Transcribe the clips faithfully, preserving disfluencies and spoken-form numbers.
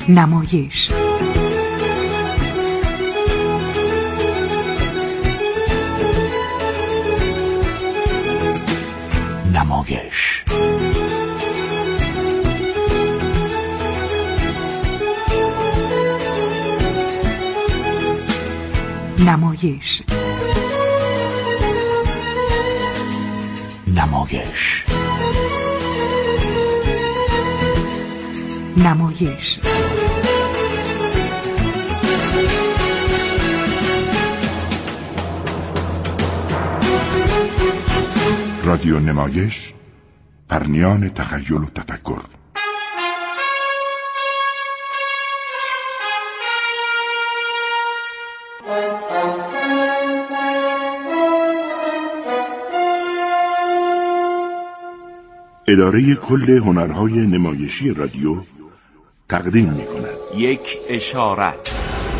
نمایش. نمایش نمایش نمایش نمایش رادیو نمایش، پرنیان تخیل و تفکر. اداره کل هنرهای نمایشی رادیو تقدیم می کند یک اشارت.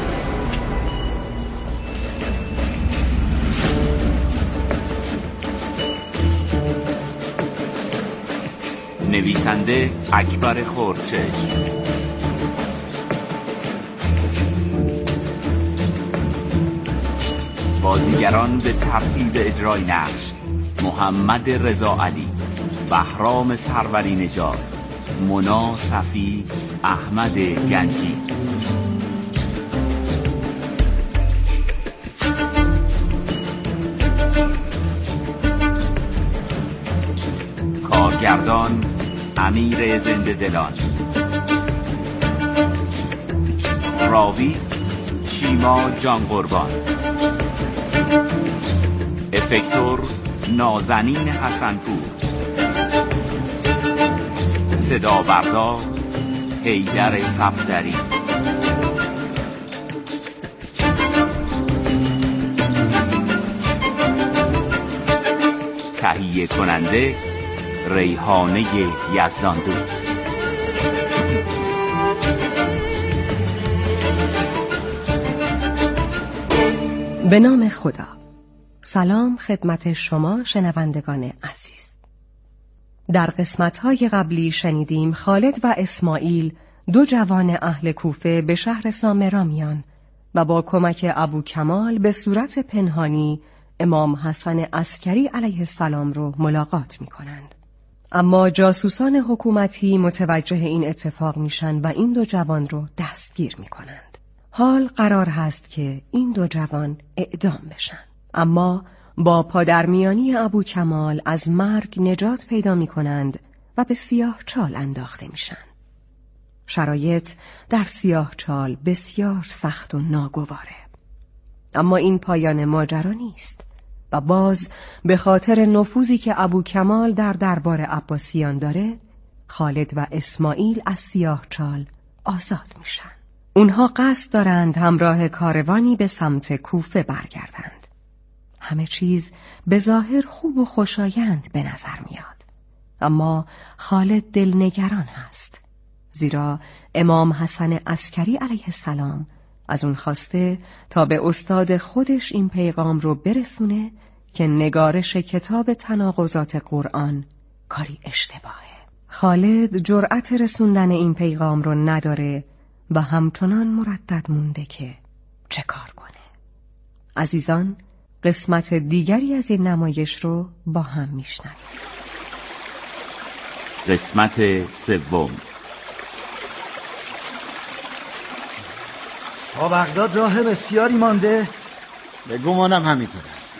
نویسنده اکبر خورچشم، بازیگران به ترتیب اجرای نقش: محمد رضا علی، بهرام سروری نژاد، مونا صفی، احمد گنجی. کارگردان امیر زنده دلان. راوی شیما جان قربان. افکتور نازنین حسنپور. صدا بردار حیدر صفدری. تهیه کننده ریحانه یزدان دوست. به نام خدا. سلام خدمت شما شنوندگان عزیز. در قسمت‌های قبلی شنیدیم خالد و اسماعیل، دو جوان اهل کوفه، به شهر سامرا میان و با کمک ابو کمال به صورت پنهانی امام حسن عسکری علیه السلام رو ملاقات می‌کنند. اما جاسوسان حکومتی متوجه این اتفاق میشن و این دو جوان رو دستگیر میکنند. حال قرار هست که این دو جوان اعدام بشن، اما با پادرمیانی ابو کمال از مرگ نجات پیدا میکنند و به سیاه چال انداخته میشن. شرایط در سیاه چال بسیار سخت و ناگواره، اما این پایان ماجرا نیست و باز به خاطر نفوذی که ابو کمال در دربار عباسیان داره، خالد و اسماعیل از سیاه چال آزاد میشن. اونها قصد دارند همراه کاروانی به سمت کوفه برگردند. همه چیز به ظاهر خوب و خوشایند به نظر میاد، اما خالد دلنگران هست، زیرا امام حسن عسکری علیه السلام از اون خواسته تا به استاد خودش این پیغام رو برسونه که نگارش کتاب تناقضات قرآن کاری اشتباهه. خالد جرأت رسوندن این پیغام رو نداره و همچنان مردد مونده که چه کار کنه. عزیزان، قسمت دیگری از این نمایش رو با هم میشنویم. قسمت سوم. تا بغداد راه بسیاری مانده. به گمانم همینطور است.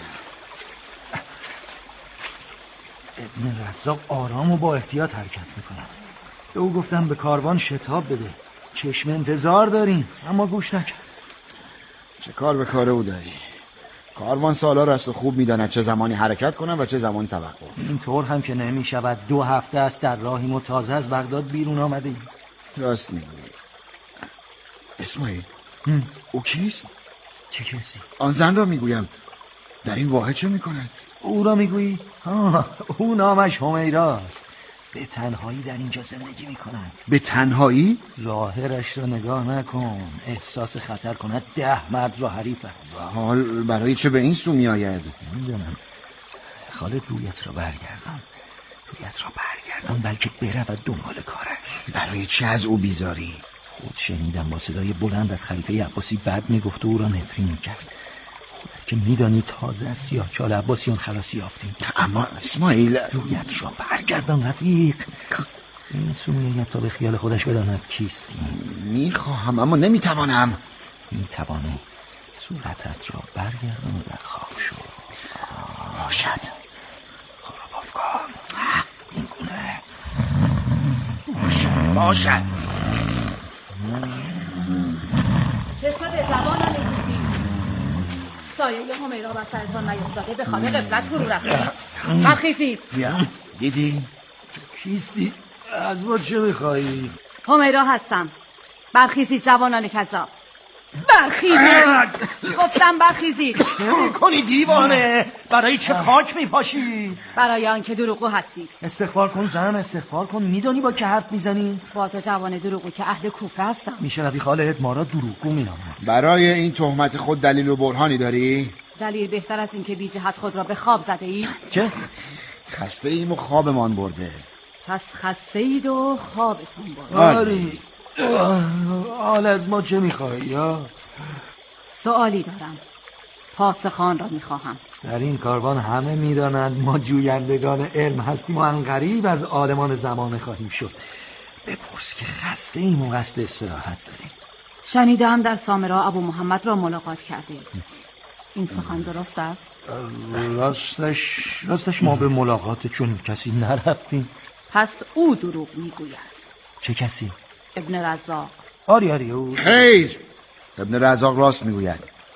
ابن رزاق آرام و با احتیاط حرکت میکنه. به او گفتم به کاروان شتاب بده، چشم انتظار داریم، اما گوش نکرد. چه کار به کار او داری؟ کاروان سالار است و خوب میداند چه زمانی حرکت کنم و چه زمانی توقف. این طور هم که نمی شود. دو هفته است در راهیم و تازه از بغداد بیرون آمده ایم. راست میگویی. اسماعیل، او کیست؟ چه کسی؟ آن زن را میگویم. در این واحد چه میکند؟ او را میگویی؟ ها، او نامش همیراست. به تنهایی در اینجا زندگی میکند. به تنهایی؟ ظاهرش را نگاه نکن. احساس خطر کند ده مرد را حریف است. حال برای چه به این سو میآید؟ نمیدونم. خالد رویت را برگردان. رویت را برگردان بلکه برود دنبال کارش. برای چه از او بیزاری؟ خود شنیدم با صدای بلند از خلیفه عباسی بد میگفت و او را نفرین میکرد. خودت که میدانی تازه از سیاهچال عباسیان خلاصی یافتیم. اما اسماعیل، رویت را برگردان رفیق. این سو میآید تا به خیال خودش بداند کیستی. میخواهم اما نمیتوانم. میتوانی. صورتت را برگردان و در خاک شو. باشد. خراباف کن. این گونه. باشد باشد. چه شده زبانم میگوزی؟ سایه همیرا بر سرتان نیفتاده به خواب غفلت فرو رفتید؟ برخیزید. بیا دیدی؟ کیستی؟ از ما چه میخوایی؟ همیرا هستم. برخیزید جوانان کذاب. برخیزید. گفتم برخیزید. نمی کنی دیوانه؟ برای چه خاک میپاشی؟ برای آنکه دروغگو هستید. استغفار کن زن، استغفار کن. میدانی با که حرف میزنی؟ با تو جوان دروغگو که اهل کوفه هستم. میشنوی خالت ما را دروغگو مینامد. برای این تهمت خود دلیل و برهانی داری؟ دلیل بهتر از این که بی جهت خود را به خواب زده اید؟ چه؟ خسته ایم و خوابمان برده. پس خسته اید و خوابتون برده. آری حال از ما چه میخوایی یا؟ سوالی دارم. پاسخان را میخواهم. در این کاروان همه میدانند ما جویندگان علم هستیم و انقریب از عالمان زمانه خواهیم شد. بپرس که خسته ایم و قصد استراحت داریم. شنیدم در سامرا ابو محمد را ملاقات کردید. این سخن درست است؟ راستش راستش ما به ملاقات چون کسی نرفتیم. پس او دروغ میگوید. چه کسی؟ ابن رزاق. آری آری او خیر، ابن رزاق راست میگوید.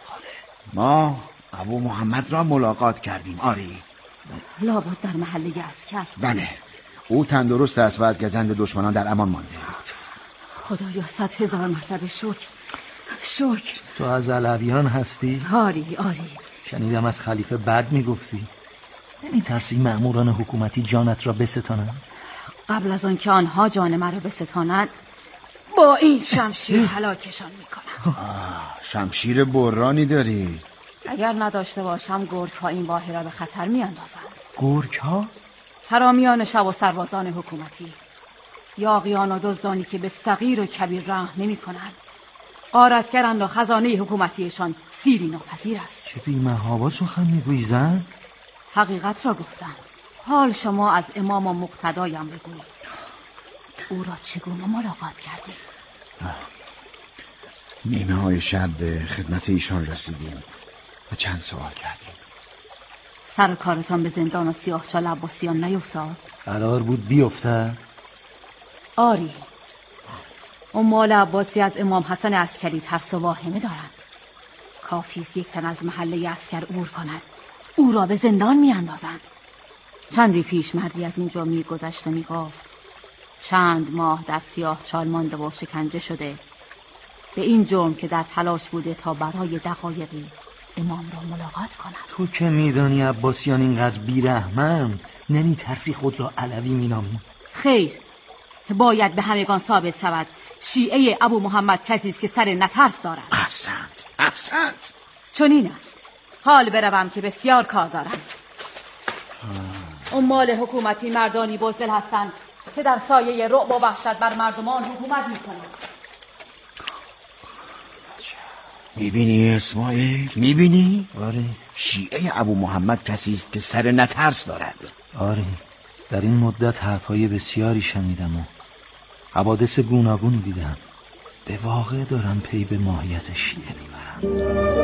ما ابو محمد را ملاقات کردیم. آری لابد در محله عسکر. بله، او تندرست است و از گزند دشمنان در امان مانده. خدایا صد هزار مرتبه شکر شکر. تو از علویان هستی؟ آری آری. شنیدم از خلیفه بد میگفتی. نمی ترسی مأموران حکومتی جانت را بستانند؟ قبل از آن که آنها جان مرا بستانند با این شمشیر هلاکشان میکنم. شمشیر برانی داری؟ اگر نداشته باشم گرگ ها این واحه را به خطر میاندازند. گرگ ها؟ حرامیان شب و سربازان حکومتی، یاغیان و دزدانی که به صغیر و کبیر رحم نمی کنند. غارتگرند و خزانه حکومتیشان سیری ناپذیر است. چه بی‌محابا سخن میگویی زن؟ حقیقت را گفتم. حال شما از امام و مقتدایم بگویید. او را چگونه ملاقات کردید؟ نیمه های شب به خدمت ایشان رسیدیم و چند سوال کردیم. سر کارتان به زندان و سیاهچال عباسیان نیفتاد؟ قرار بود بیفتد؟ آری. اموال عباسی از امام حسن عسکری ترس و واهمه دارند. کافیست یک تن از محله عسکر عبور کند، او را به زندان می اندازند. چندی پیش مردی از اینجا می گذشت و می گفت چند ماه در سیاهچال مانده و شکنجه شده به این جرم که در تلاش بوده تا برای دقایقی امام را ملاقات کند. تو که میدانی عباسیان اینقدر بیرحمند، نمی ترسی خود را علوی می نامی؟ خیر، باید به همگان ثابت شود شیعه ابو محمد کسی است که سر نترس دارد. احسنت احسنت. چنین است. حال بروم که بسیار کار دارم. اموال حکومتی مردانی بزدل هستند که در سایه رعب و وحشت بر مردمان حکومت میکنند. میبینی اسماعیل؟ میبینی؟ آره. شیعه ابو محمد کسی است که سر نترس دارد. آره، در این مدت حرفهای بسیاری شنیدم و حوادث گوناگونی دیدم. به واقع دارم پی به ماهیت شیعه میبرم.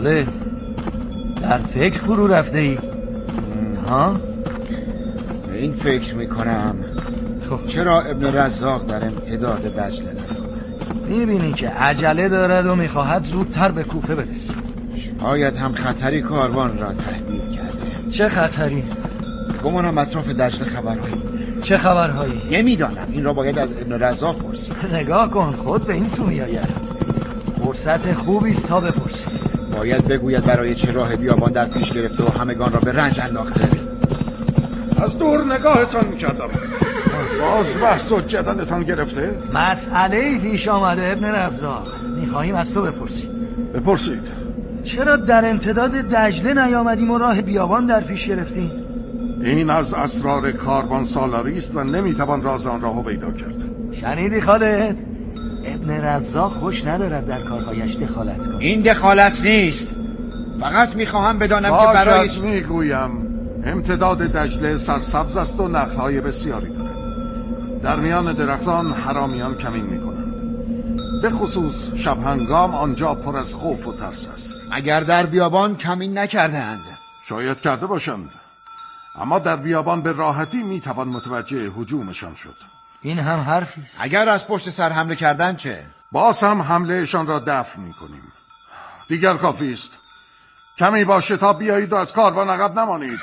خاله در فکر فرو رفته ای؟ ها؟ به این فکر میکنم خب چرا ابن رزاق در امتداد دجله نیامد؟ میبینی که عجله دارد و میخواهد زودتر به کوفه برسه. شاید هم خطری کاروان را تهدید کرده. چه خطری؟ گمانم اطراف دجله خبرهایی بوده. چه خبرهایی؟ نمیدانم، این را باید از ابن رزاق پرسید. نگاه کن، خود به این سو میآید. فرصت خوبی است تا بپرسی. باید بگوید برای چه راه بیابان در پیش گرفته و همگان را به رنج انداخته. از دور نگاهتان میکردم، باز بحث و جدلتان گرفته؟ مسئله پیش آمده ابن رزاق، میخواهیم از تو بپرسیم. بپرسید. چرا در امتداد دجله نیامدیم و راه بیابان در پیش گرفتیم؟ این از اسرار کاروان سالاری است و نمیتوان راز آن را پیدا کرد. شنیدی خالد؟ ابن رزاق خوش ندارد در کارهایش دخالت کن. این دخالت نیست، فقط میخواهم بدانم که برای چه میگویم. امتداد دجله سرسبز است و نخل‌های بسیاری دارد. در میان درختان حرامیان کمین میکنند. به خصوص شب هنگام آنجا پر از خوف و ترس است. اگر در بیابان کمین نکردند؟ شاید کرده باشند، اما در بیابان به راحتی میتوان متوجه هجومشان شد. این هم حرفی است. اگر از پشت سر حمله کردن چه؟ باز هم حملهشان را دفع میکنیم. دیگر کافی است. کمی با شتاب بیایید و از کاروان عقب نمانید.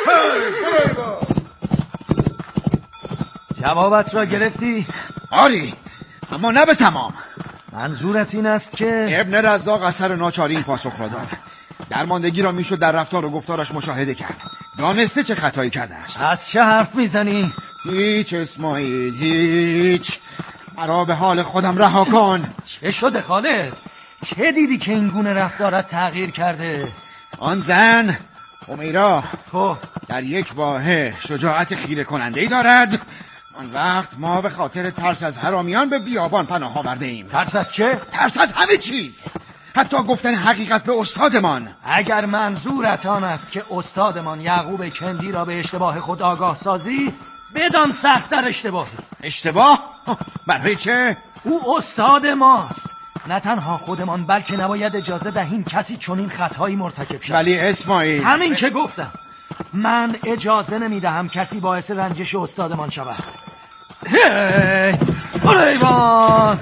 جوابت را گرفتی؟ آری، اما نه به تمام. منظورت این است که ابن رزاق اثر ناچاری این پاسخ را داد. درماندگی را میشد در رفتار و گفتارش مشاهده کرد. دانسته چه خطایی کرده است. از چه حرف میزنی؟ هیچ اسماعیل، هیچ. مرا به حال خودم رها کن. چه شده خالد؟ چه دیدی که این گونه رفتارت تغییر کرده؟ آن زن همیرا خب در یک واحه شجاعت خیره کننده ای دارد. آن وقت ما به خاطر ترس از حرامیان به بیابان پناه آورده ایم. ترس از چه؟ ترس از همه چیز، حتی گفتن حقیقت به استادمان. اگر منظورت آن است که استادمان یعقوب کندی را به اشتباه خود آگاه سازی، بدان سخت در اشتباهی. اشتباه؟ برای چه؟ او استاد ماست. نه تنها خودمان بلکه نباید اجازه دهیم کسی چنین خطایی مرتکب شود. ولی اسماعیل، همین که گفتم، من اجازه نمیدهم کسی باعث رنجش استادمان شود. هی بریبان.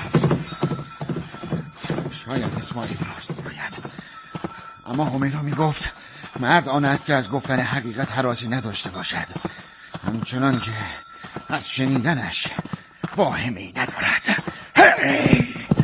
شاید اسماعیل راست میگوید، اما همیرا میگفت مرد آن است که از گفتن حقیقت هراسی نداشته باشد، همچنان که از شنیدنش واهمه‌ای ندارد. هی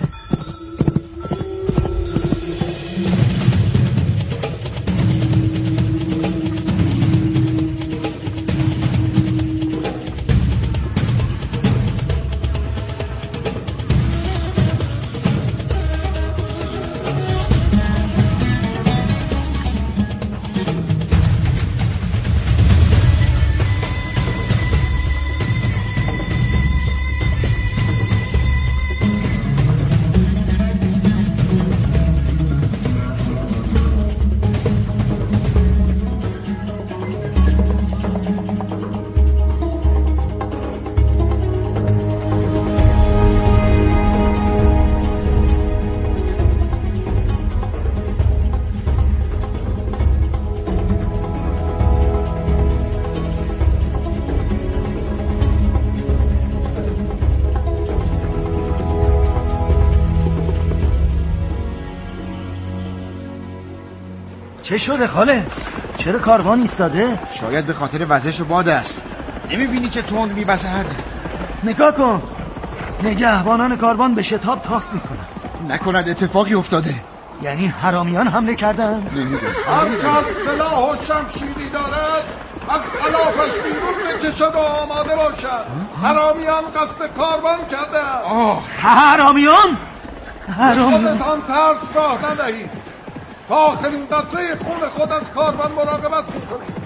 چه شده خاله؟ چرا کاروان ایستاده؟ شاید به خاطر وزش باد است. نمیبینی چه تند می‌وزد؟ نگاه کن، نگهبانان کاروان به شتاب تاخت میکنند. نکند اتفاقی افتاده؟ یعنی حرامیان حمله کردند؟ نمیدونم. هر کس سلاح و شمشیری دارد از خلافش بیرون بکشد و آماده باشد. حرامیان قصد کاروان کرده. آه حرامیان؟ حرامیان خودتان ترس راه ندهید. تا آخرین قطره خون خود از کاروان مراقبت میکنید.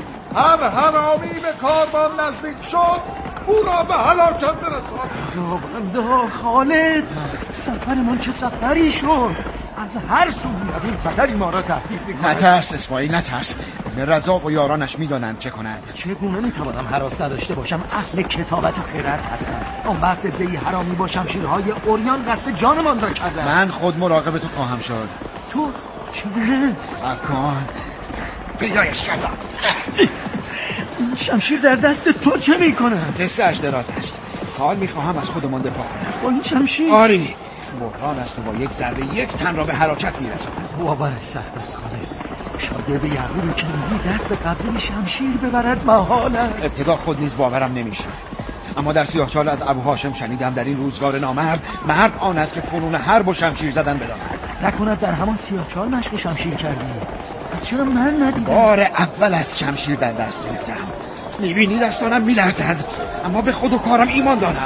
هر حرامی به کاروان نزدیک شد او را به هلاکت برساند. خداوندا خالد، سفرمان چه سفری شد؟ از هر سو میرویم خطری ما را تهدید میکنه. نترس اسماعیل، نترس. رزاق و یارانش میدانند چه کنند. چگونه میتوانم هراس نداشته باشم؟ اهل کتابت و خرد هستم. آن وقت دی حرامی با شمشیرهای اوریان قصد جانمان را کردم. من خود مراقب تو خواهم شد. تو چه؟ کن پیدایش کردم. این شمشیر در دست تو چه میکنه؟ قصه‌اش دراز است. حال میخواهم از خودمان دفاع کنم. با این شمشیر؟ آری بحران است و با یک ضربه یک تن را به حرکت میرساند. باورش سخت است خالد. شاگرد یعقوب کندی دست به قبضه شمشیر ببرد محال است. ابتدا خود نیز باورم نمیشد، اما در سیاهچال از ابو هاشم شنیدم در این روزگار نامرد مرد آن است که فنون حرب و شمشیر زدن بداند. نکند در همان سیاهچال مشق شمشیر کردی؟ از چرا من ندیدم؟ بار اول از شمشیر در دست گرفتم. میبینی دستانم میلرزد، اما به خود و کارم ایمان دارم.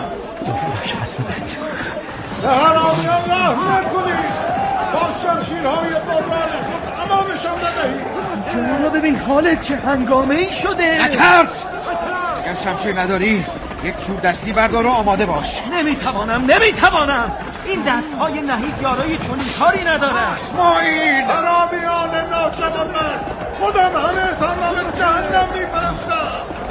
حرامیان رحم نکنید، با شمشیرهای باران خود امامشان ندهید. شما ببین خالد چه هنگامه ای شده. نترس، اگر شمشیر نداری یک چوب دستی بردار و آماده باش. نمیتوانم نمیتوانم این دستهای نهیب یارای چنین کاری ندارد. اسماعیل حرامیان ناشنامرد، خودم همه تان را به جهنم میفرستم.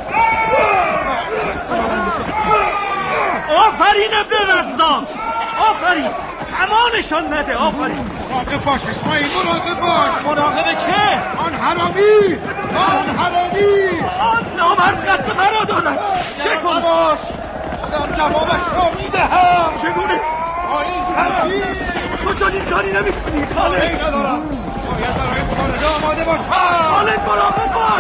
آفرین ابن رزاق، آفرین، امانشان نده. آفرین. مراقب باش اسماعیل، مراقب باش. مراقب چه؟ آن حرامی، آن حرامی، آن نامرد قصد مرا دارد. چه کن؟ باش، خودم جوابش را میدهم. چگونه؟ با این شمشیر تو چون این کاری نمی کنی خالد. ای ندارم، باید برای مبارزه آماده باشم. خالد مراقب باش.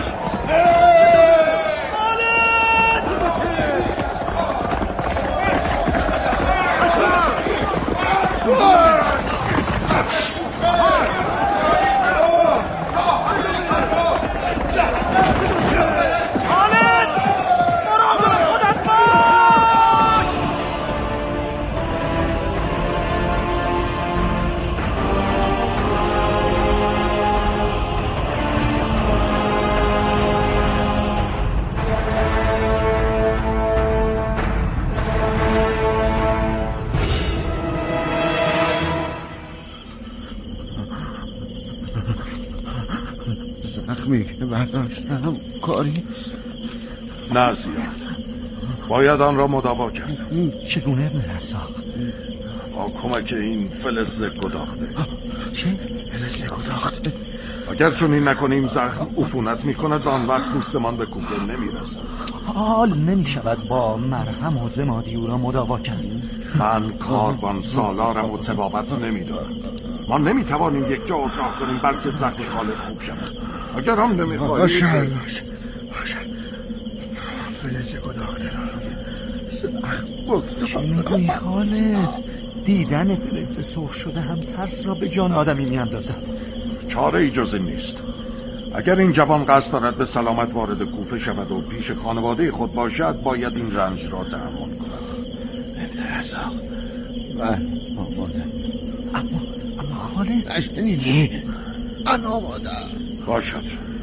زخمی که برداشتم کاری نه زیاد، باید آن را مداوا کرد. چگونه ابن رزاق؟ با کمک این فلز گداخته. چه؟ فلز گداخته؟ اگر چون این نکنیم زخم عفونت میکند و آن وقت پوستمان به کوفه نمیرسد. حال نمی شود با مرهم و زمادی او را مداوا کرد. من کاروان سالارم و طبابت نمیدارم. ما نمیتوانیم یک جا اتراق کنیم بلکه زخم خالد خوب شود. اگر هم نمیخواهی باشه باشه باشه فلز گداخته را زخم چه میگویی خالد؟ دیدن فلز سرخ شده هم ترس را به جان آدمی میاندازد. چاره ای جز این نیست. اگر این جوان قصد دارد به سلامت وارد کوفه شود و پیش خانواده خود باشد باید این رنج را تحمل کند. ابن رزاق من آمادم. اما اما خالد نشنیدی؟ من آمادم. باشد.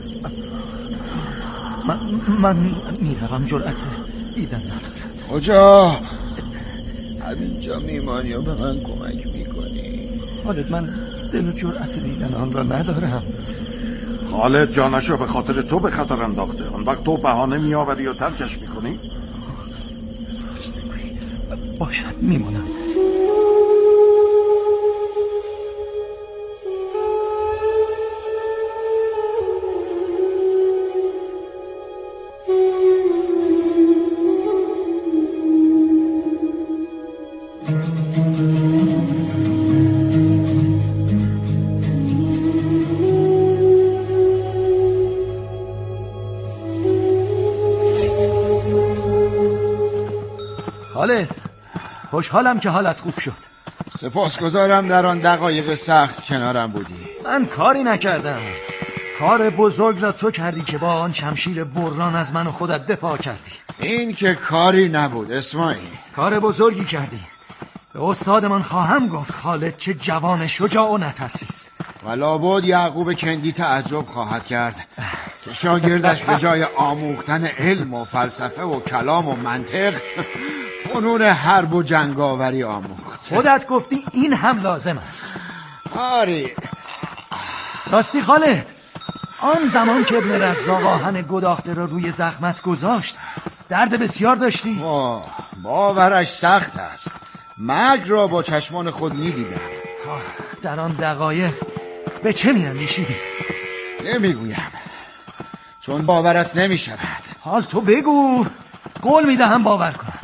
من من میروم، جرأت دیدن ندارم. کجا؟ همینجا میمانی و به من کمک میکنی. خالد من دل و جرأت دیدن آن را ندارم. خالد جانش را به خاطر تو به خطر انداخته. آن وقت تو بهانه میآوری و ترکش میکنی؟ باشد میمونم. خالد خوشحالم که حالت خوب شد. سپاسگزارم در آن دقایق سخت کنارم بودی. من کاری نکردم. کار بزرگ را تو کردی که با آن شمشیر بران از من و خودت دفاع کردی. این که کاری نبود اسماعیل. کار بزرگی کردی. به استادمان خواهم گفت خالد چه جوان شجاع و نترسیست. و لابد یعقوب کندی تعجب خواهد کرد که شاگردش به جای آموختن علم و فلسفه و کلام و منطق فنون حرب و جنگاوری آموخت. خودت گفتی این هم لازم است. آری راستی خالد، آن زمان که ابن رزاق آهن گداخته را روی زخمت گذاشت درد بسیار داشتی؟ با باورش سخت است. مرگ را با چشمان خود می دیدم. در آن دقایق به چه میاندیشیدی؟ نمیگویم، چون باورت نمی شود. حال تو بگو، قول میدهم باور کنم.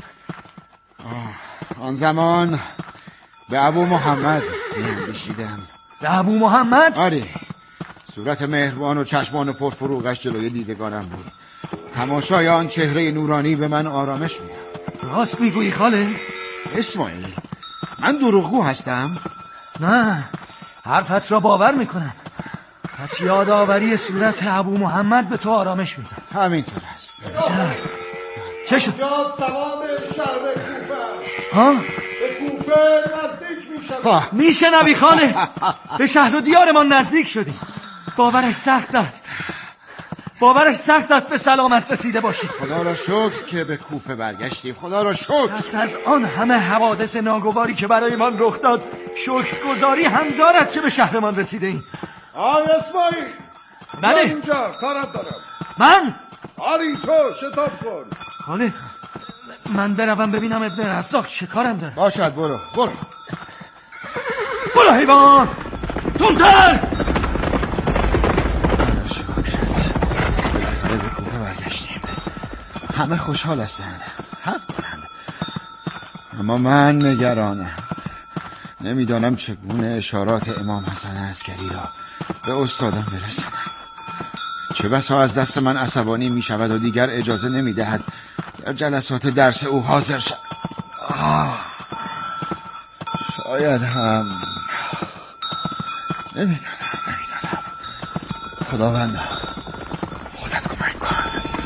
آن زمان به ابو محمد میاندیشیدم. به ابو محمد؟ آری، صورت مهربان و چشمان پرفروغش جلوی دیدگانم بود. تماشای آن چهره نورانی به من آرامش میداد. راست میگویی خاله؟ اسماعیل، من دروغگو هستم؟ نه، حرفت را باور میکنم. پس یادآوری صورت ابو محمد به تو آرامش میداد. همینطور است. چه شد؟ یا سواد شهر کوفه. ها؟ به کوفه نزدیک میشد. میشنوی خاله؟ به شهر و دیارمان نزدیک شدیم. باورش سخت است. باورش سخت است به سلامت رسیده باشی. خدا را شکر که به کوفه برگشتیم. خدا را شکر. پس از آن همه حوادث ناگواری که برای من رخ داد، شکرگزاری هم دارد که به شهرمان رسیده ایم. آی اسماعیل، بله اینجا کارت دارم. من؟ آری تو شتاب کن. خاله، من بروم ببینم ابن رزاق چه کارم داره. باشد، برو برو برو حیوان، تندتر. بالاخره به کوفه برگشتیم. همه خوشحال هستند، حق دارند، اما من نگرانم. نمیدانم چگونه اشارات امام حسن عسکری را به استادم برسانم. چه بسا از دست من عصبانی می شود و دیگر اجازه نمی دهد در جلسات درس او حاضر شد. آه. شاید هم نمیدانم نمیدانم خداوندا، خودت کمک کن.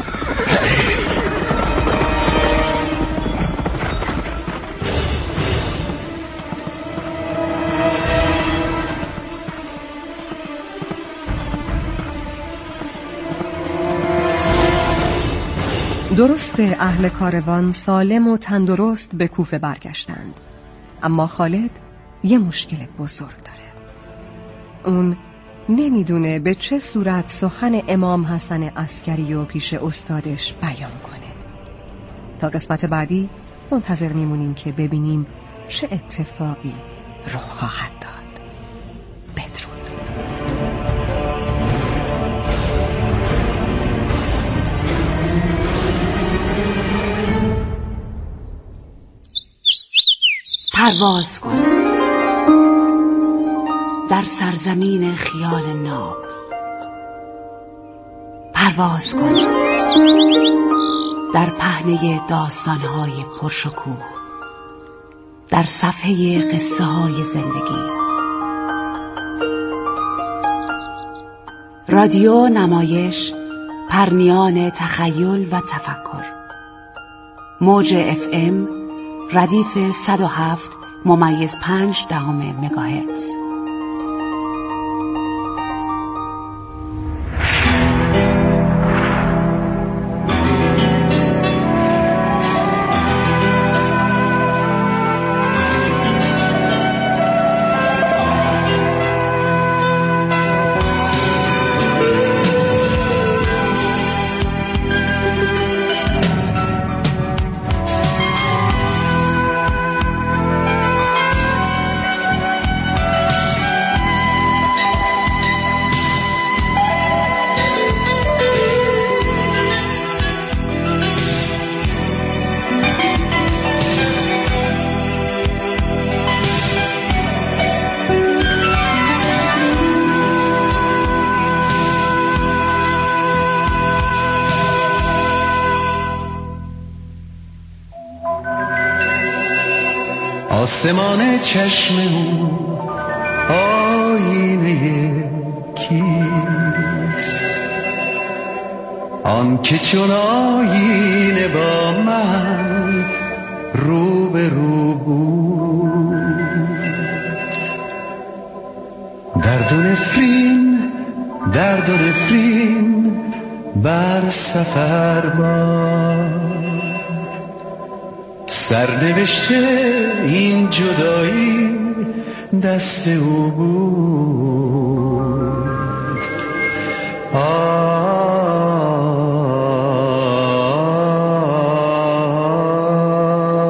درست اهل کاروان سالم و تندرست به کوفه برگشتند، اما خالد یه مشکل بزرگ داره. اون نمیدونه به چه صورت سخن امام حسن عسکری و پیش استادش بیان کنه. تا قسمت بعدی منتظر میمونیم که ببینیم چه اتفاقی رخ خواهد داد. بدرود. پرواز کن در سرزمین خیال ناب. پرواز کن در پهنه داستانهای پرشکوه، در صفحه قصه های زندگی. رادیو نمایش، پرنیان تخیل و تفکر. موج اف ام ردیف صد و هفت ممیز پنج دهم مگاهرتز. آسمان چشم او آینه کیست؟ آن که چون آینه با من رو به رو بود. درد و نفرین درد و نفرین بر سفر باد. سرنوشته این جدایی دست او بود.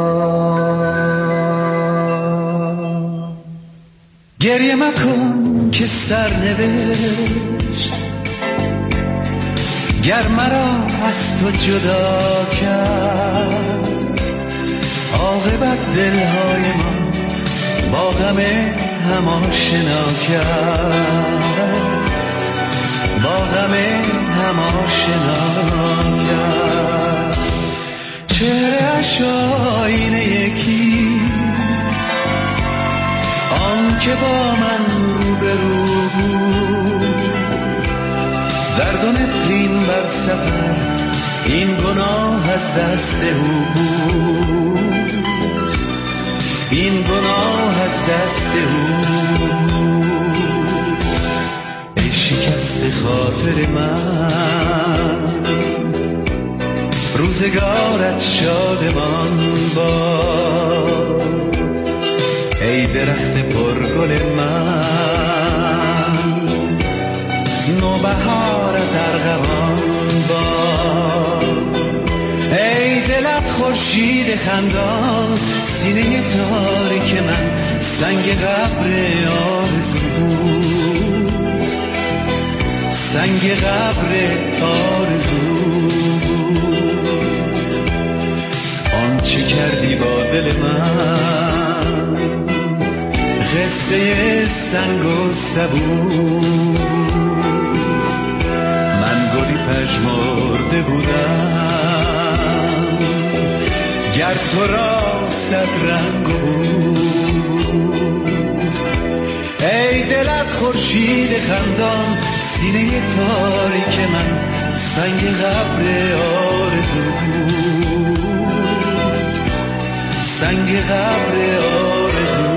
آه گریه مکن که سرنوشت گر مرا از تو جدا کرد، عاقبت دلهای ما با غم هم آشنا کرد، با غم هم آشنا کرد. چهره‌اش آینه یکیست، آن که با من روبرو بود، درد و نفرین بر سفر این گناه از دست او بود، این گناه از دست او. ای شکست خاطر من، روزگارت شادمان باد. ای درخت پرگل من، نوبهارت ارغوان باد. ای دلت خورشید خندان، سینه تاریک من سنگ قبر آرزو بود، سنگ قبر آرزو بود. آنچه کردی با دل من قصه سنگ و سبو. من گلی پژمرده بودم گر تو را صد رنگ بود. ای دلت خورشید خندان، سینه تاریک من سنگ قبر آرزو بود، سنگ قبر آرزو.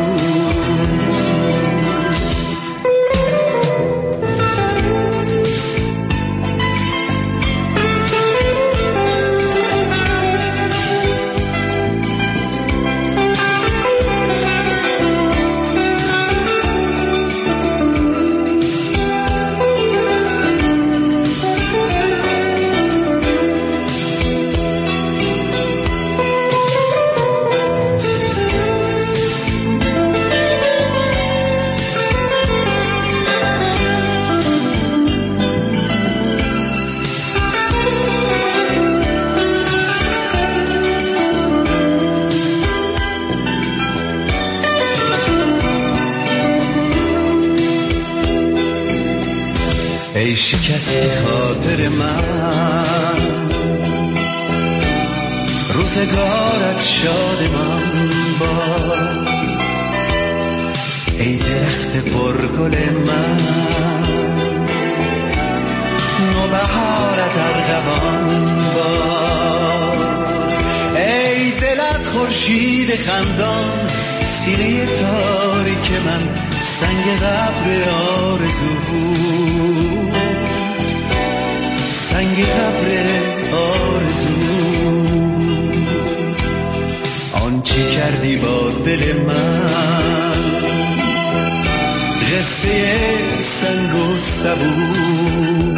ای شکست خاطر من، روزگارت شادمان باد. ای درخت پرگل من، نوبهارت ارغوان باد. ای دلت خورشید خندان، سینه تاریک من سنگ قبر آرزو بود، سنگ قبر آرزو. آنچه کردی با دل من قصه سنگ و سبو.